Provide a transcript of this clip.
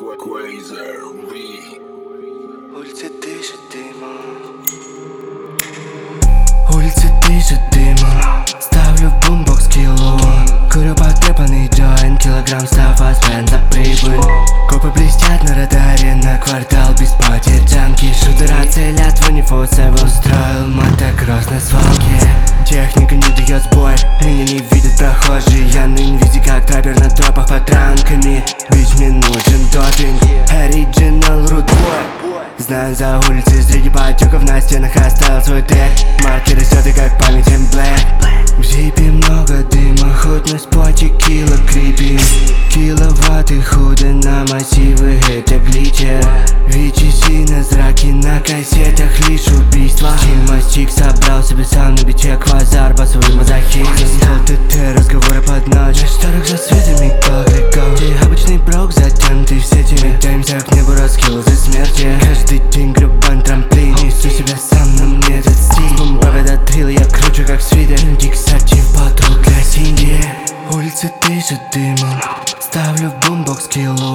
Улицы дышат дымом. Улицы дышат дымом. Ставлю в бумбокс кило. Курю потрепанный джойнт. Килограмм сафа спен за прибыль. Копы блестят на радаре. На квартал без потерь. Джанки шутера целят в унифосе. Устроил мотокросс на свалке. Техника не дает сбой. Меня не видят прохожие. Я на инвизе как траппер на тропах под ранками. Ведь мне нужен допинг. Оригинал рудбой. Знаю за улицей среди потеков на стенах оставил свой тег. Маркеры стерты как память Black. В джипе много дыма, хоть на споте кило крипи. Киловатты худо на массивы, это гличер. VGC на зраке, на кассетах лишь убийства. Стиль мастик собрал себе сам на биче квазар, басовый мазохизм. ЛТТ, разговоры под ночь. На шторах за светами колокол. Ты обычный брок, затянутый в сети. Метаемся к небу, раскилл за смерти. Каждый день гребан трамплин. Несу себя сам, но мне этот стиль. Бомбовый дотрил, я кручу как свитер. Индиксатив батл для Синди. Улицы дышат дымом. Ставлю в бумбокс кило.